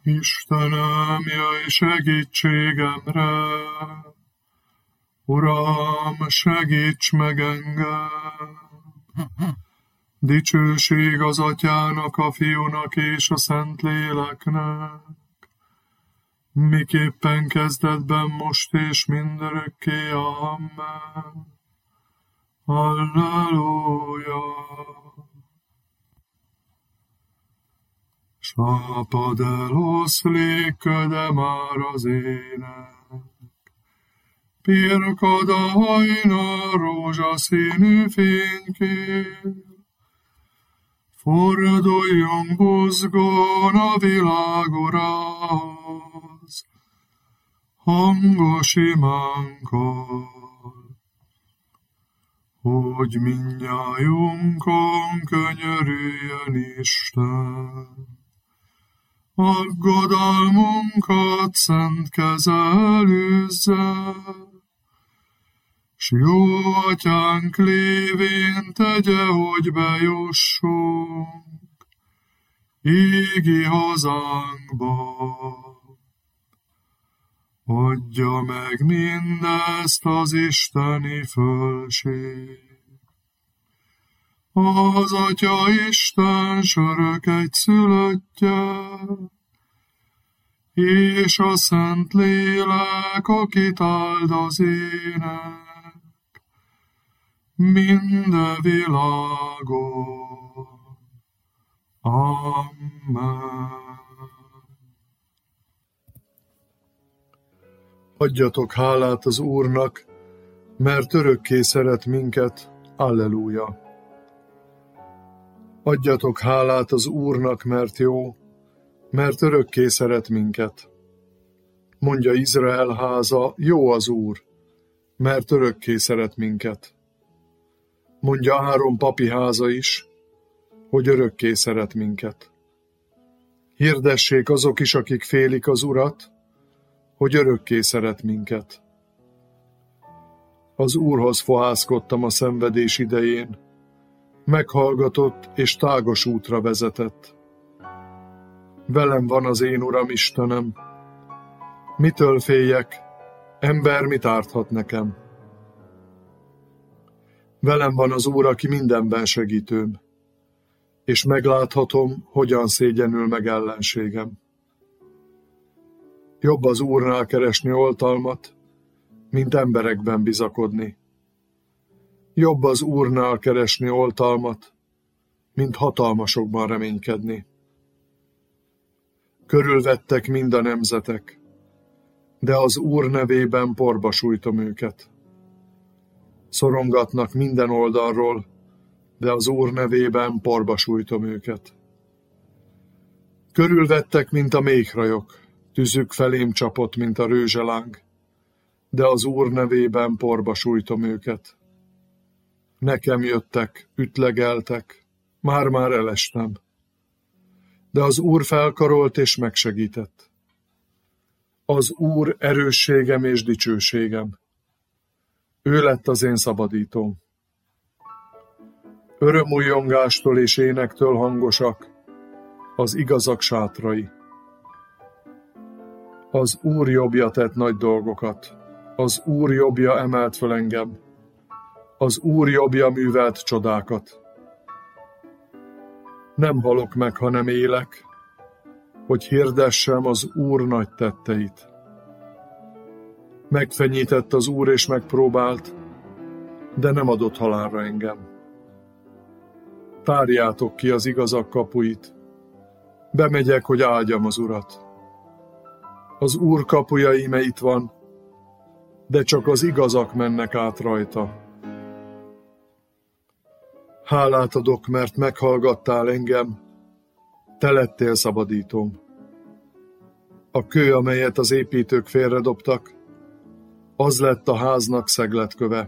Istenem, jöjj segítségemre! Uram, segíts meg engem! Dicsőség az Atyának, a Fiúnak és a Szentléleknek, miképpen kezdetben, most és mindörökké. Amen. Halleluja! Sápad eloszlik, köde már az ének, pirkad a hajnal rózsaszínű fénykér. Forduljunk buzgón a világ urához, hangos imánkkal, hogy mindnyájunkon könyörüljön Isten. Aggodalmunkat szent keze elűzze, s jó Atyánk lévén tegye, hogy bejussunk égi hazánkba. Adja meg mindezt az isteni fölség. Az Atya Isten sörök egyszülöttje, és a Szentlélek, akit áld az ének, minden világon. Amen. Adjatok hálát az Úrnak, mert örökké szeret minket. Alleluja! Adjatok hálát az Úrnak, mert jó, mert örökké szeret minket. Mondja Izrael háza, jó az Úr, mert örökké szeret minket. Mondja Áron papi háza is, hogy örökké szeret minket. Hirdessék azok is, akik félik az Urat, hogy örökké szeret minket. Az Úrhoz fohászkodtam a szenvedés idején, meghallgatott és tágos útra vezetett. Velem van az én Uram Istenem. Mitől féljek? Ember mit árthat nekem? Velem van az Úr, aki mindenben segítőm, és megláthatom, hogyan szégyenül meg ellenségem. Jobb az Úrnál keresni oltalmat, mint emberekben bizakodni. Jobb az Úrnál keresni oltalmat, mint hatalmasokban reménykedni. Körülvettek mind a nemzetek, de az Úr nevében porba sújtom őket. Szorongatnak minden oldalról, de az Úr nevében porba sújtom őket. Körülvettek, mint a méhrajok, tüzük felém csapott, mint a rőzseláng, de az Úr nevében porba sújtom őket. Nekem jöttek, ütlegeltek, már-már elestem, de az Úr felkarolt és megsegített. Az Úr erősségem és dicsőségem. Ő lett az én szabadítóm. Örömújjongástól és énektől hangosak az igazak sátrai. Az Úr jobbja tett nagy dolgokat, az Úr jobbja emelt föl engem, az Úr jobbja művelt csodákat. Nem halok meg, hanem élek, hogy hirdessem az Úr nagy tetteit. Megfenyített az Úr és megpróbált, de nem adott halálra engem. Tárjátok ki az igazak kapuit, bemegyek, hogy áldjam az Urat. Az Úr kapuja íme itt van, de csak az igazak mennek át rajta. Hálát adok, mert meghallgattál engem, te lettél szabadítóm. A kő, amelyet az építők félredobtak, az lett a háznak szegletköve.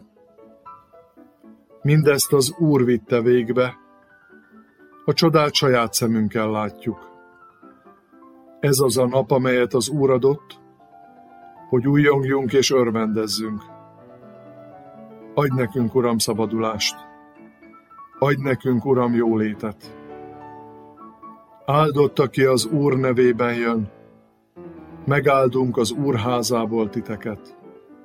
Mindezt az Úr vitte végbe, a csodát saját szemünkkel látjuk. Ez az a nap, amelyet az Úr adott, hogy újjongjunk és örvendezzünk. Adj nekünk, Uram, szabadulást! Adj nekünk, Uram, jólétet! Áldott, aki az Úr nevében jön, megáldunk az Úr házából titeket.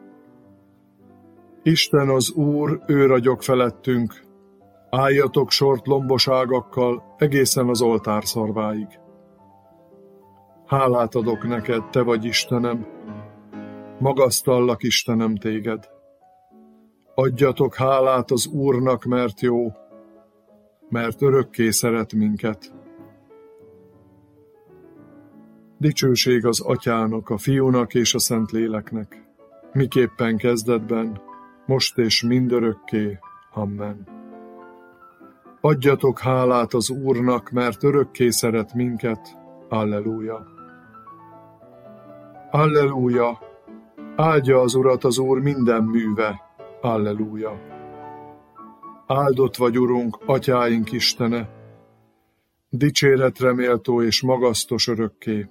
Isten az Úr, ő ragyog felettünk, álljatok sort lombos ágakkal egészen az oltár szarváig. Hálát adok neked, te vagy Istenem, magasztallak Istenem téged. Adjatok hálát az Úrnak, mert jó, mert örökké szeret minket. Dicsőség az Atyának, a Fiúnak és a Szentléleknek, miképpen kezdetben, most és mindörökké. Amen. Adjatok hálát az Úrnak, mert örökké szeret minket. Alleluja. Alleluja. Áldja az Urat az Úr minden műve. Alleluja. Áldott vagy, Urunk, Atyáink Istene, dicséretre méltó és magasztos örökké.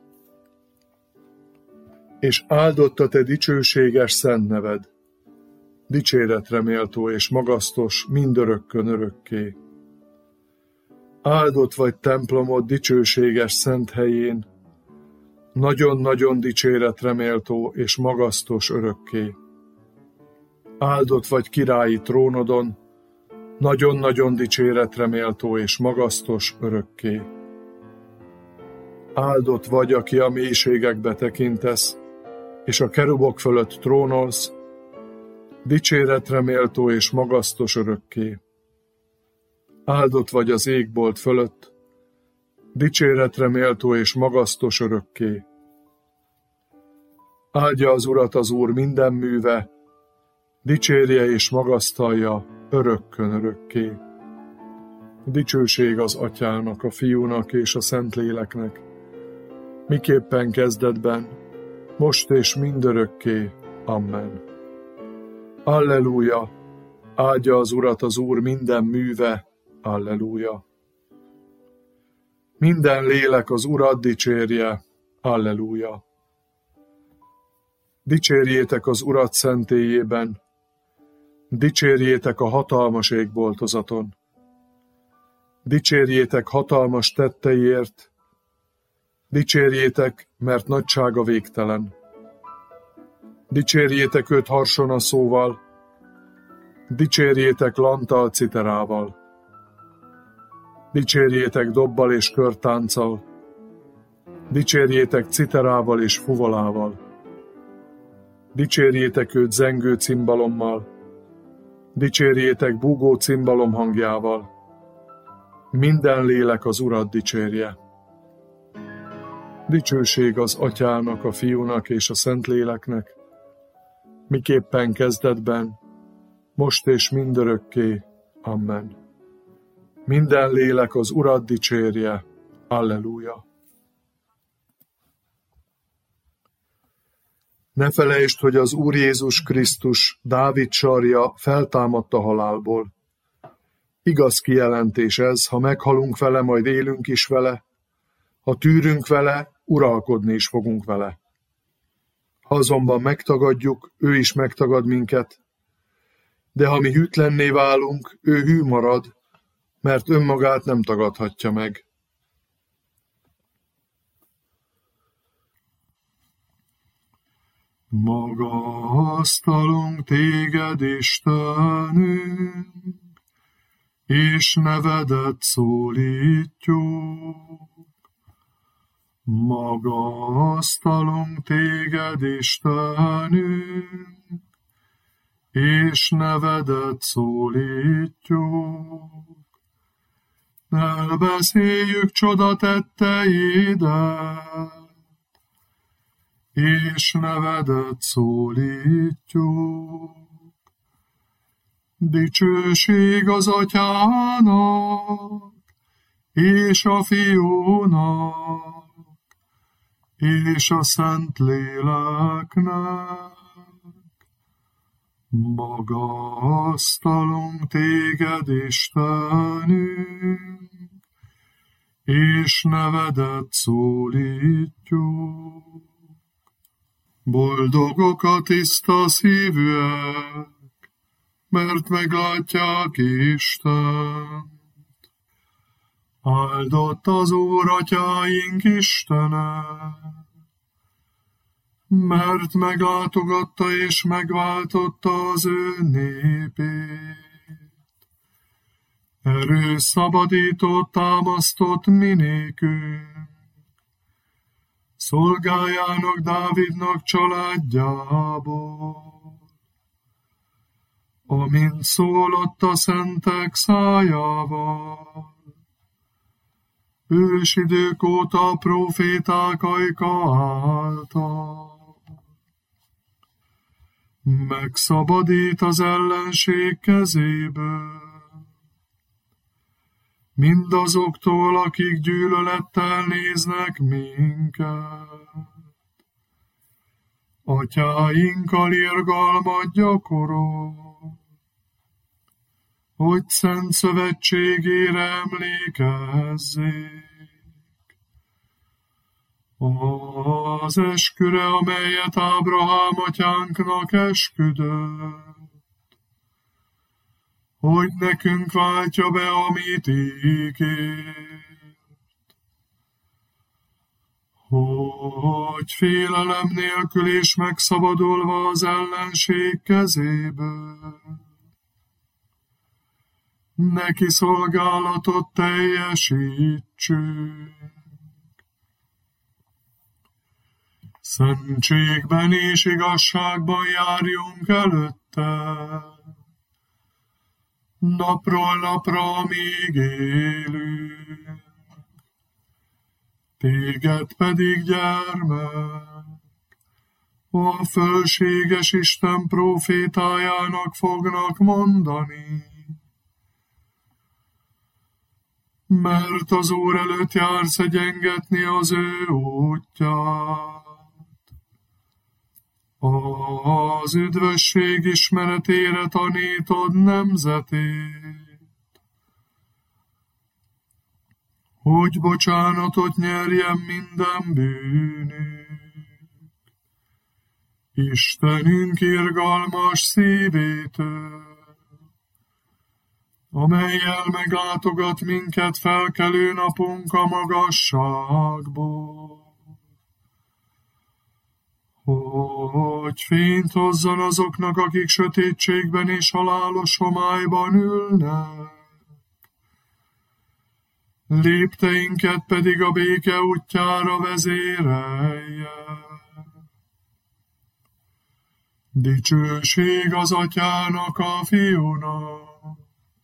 És áldott a te dicsőséges szent neved, dicséretre méltó és magasztos mindörökkön örökké. Áldott vagy templomod dicsőséges szent helyén, nagyon-nagyon dicséretre méltó és magasztos örökké. Áldott vagy királyi trónodon, nagyon-nagyon dicséretre méltó és magasztos örökké. Áldott vagy, aki a mélységekbe tekintesz, és a kerubok fölött trónolsz, dicséretre méltó és magasztos örökké. Áldott vagy az égbolt fölött, dicséretre méltó és magasztos örökké. Áldja az Urat az Úr minden műve, dicsérje és magasztalja örökkön örökké. Dicsőség az Atyának, a Fiúnak és a Szentléleknek, miképpen kezdetben, most és mindörökké. Amen. Alleluja! Áldja az Urat az Úr minden műve. Alleluja! Minden lélek az Urat dicsérje. Alleluja! Dicsérjétek az Urat szentélyében, dicsérjétek a hatalmas égboltozaton, dicsérjétek hatalmas tetteiért, dicsérjétek, mert nagysága végtelen. Dicsérjétek őt harsonaszóval, dicsérjétek lanttal, citerával. Dicsérjétek dobbal és körtánccal, dicsérjétek citerával és fuvolával. Dicsérjétek őt zengő cimbalommal, dicsérjétek búgó cimbalom hangjával. Minden lélek az Urat dicsérje. Dicsőség az Atyának, a Fiúnak és a Szentléleknek, miképpen kezdetben, most és mindörökké. Amen. Minden lélek az Urat dicsérje. Alleluja. Ne felejtsd, hogy az Úr Jézus Krisztus, Dávid sarja, feltámadt a halálból. Igaz kijelentés ez, ha meghalunk vele, majd élünk is vele, ha tűrünk vele, uralkodni is fogunk vele. Ha azonban megtagadjuk, ő is megtagad minket, de ha mi hűtlenné válunk, ő hű marad, mert önmagát nem tagadhatja meg. Magasztalunk téged, Istenünk, és nevedet szólítjuk. Magasztalunk téged, Istenünk, és nevedet szólítjuk. Elbeszéljük csodatetteidet, és nevedet szólítjuk. Dicsőség az Atyának, és a Fiúnak, és a Szentléleknek. Magasztalunk téged, Istenünk, és nevedet szólítjuk. Boldogok a tiszta szívűek, mert meglátják Istent. Áldott az Úr Atyáink Istene, mert meglátogatta és megváltotta az ő népét. Erő szabadított, támasztott mi nékünk, szolgájának Dávidnak családjából, amint szólott a szentek szájával. Ősidők óta a próféták ajka által. Megszabadít az ellenség kezéből, mindazoktól, akik gyűlölettel néznek minket. Atyáinkkal irgalmat gyakorol, hogy szent szövetségére emlékezzék. Az esküre, amelyet Ábrahám atyánknak esküdött, hogy nekünk váltja be, amit ígért, hogy félelem nélkül és megszabadulva az ellenség kezéből, neki szolgálatot teljesítsünk. Szentségben és igazságban járjunk előtte, napról napra, amíg élünk. Téged pedig, gyermek, a fölséges Isten prófétájának fognak mondani, mert az Úr előtt jársz egyengetni az ő útját. Az üdvösség ismeretére tanítod nemzetét, hogy bocsánatot nyerjen minden bűnük. Istenünk irgalmas szívétől, amellyel meglátogat minket felkelő napunk a magasságból, hogy fényt hozzon azoknak, akik sötétségben és halálos homályban ülnek, lépteinket pedig a béke útjára vezérelje. Dicsőség az Atyának, a Fiúnak,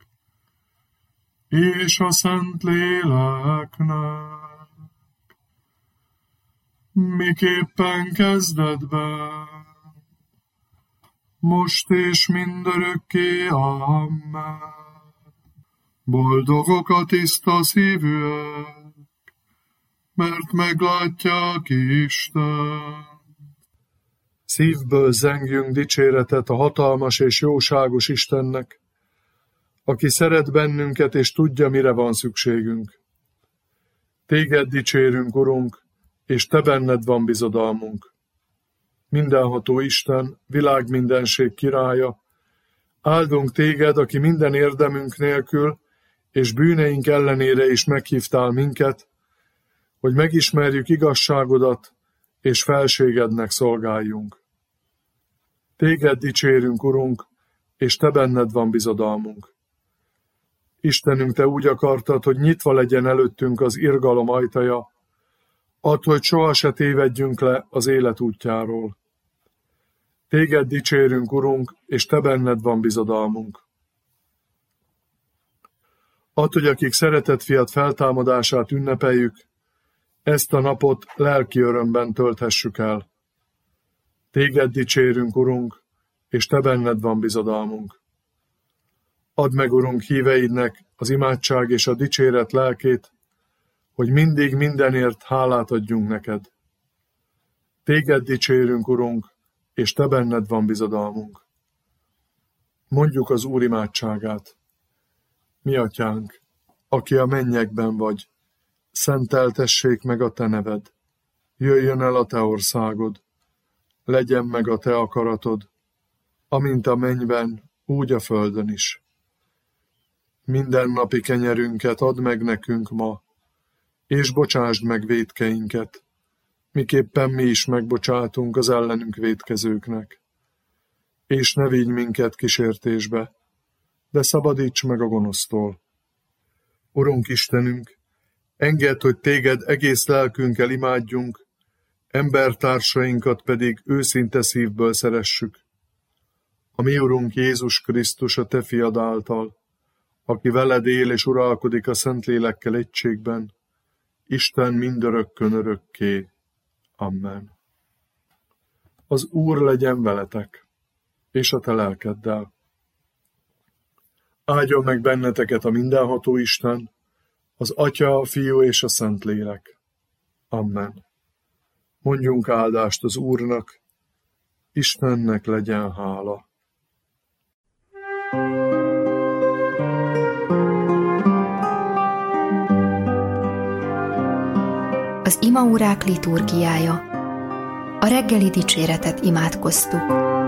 és a Szentléleknek, miképpen kezdetben, most és mindörökké. Amen. Boldogok a tiszta szívűek, mert meglátják Isten. Szívből zengjünk dicséretet a hatalmas és jóságos Istennek, aki szeret bennünket és tudja, mire van szükségünk. Téged dicsérünk, Urunk, és te benned van bizodalmunk. Mindenható Isten, világmindenség királya, áldunk téged, aki minden érdemünk nélkül és bűneink ellenére is meghívtál minket, hogy megismerjük igazságodat és felségednek szolgáljunk. Téged dicsérünk, Urunk, és te benned van bizodalmunk. Istenünk, te úgy akartad, hogy nyitva legyen előttünk az irgalom ajtaja, add, hogy soha se tévedjünk le az élet útjáról. Téged dicsérünk, Urunk, és te benned van bizodalmunk. Add, hogy akik szeretett fiat feltámadását ünnepeljük, ezt a napot lelki örömben tölthessük el. Téged dicsérünk, Urunk, és te benned van bizodalmunk. Add meg, Urunk, híveidnek az imádság és a dicséret lelkét, hogy mindig mindenért hálát adjunk neked. Téged dicsérünk, Urunk, és te benned van bizodalmunk. Mondjuk az Úr imádságát. Mi atyánk, aki a mennyekben vagy, szenteltessék meg a te neved. Jöjjön el a te országod, legyen meg a te akaratod, amint a mennyben, úgy a földön is. Mindennapi kenyerünket add meg nekünk ma, és bocsásd meg vétkeinket, miképpen mi is megbocsátunk az ellenünk vétkezőknek. És ne vigy minket kísértésbe, de szabadíts meg a gonosztól. Urunk Istenünk, engedd, hogy téged egész lelkünkkel imádjunk, embertársainkat pedig őszinte szívből szeressük. A mi Urunk Jézus Krisztus a te fiad által, aki veled él és uralkodik a Szentlélekkel egységben, Isten mindörökkön örökké. Amen. Az Úr legyen veletek, és a te lelkeddel. Áldjon meg benneteket a mindenható Isten, az Atya, a Fiú és a Szentlélek. Amen. Mondjunk áldást az Úrnak, Istennek legyen hála. Az imaórák liturgiája. A reggeli dicséretet imádkoztuk.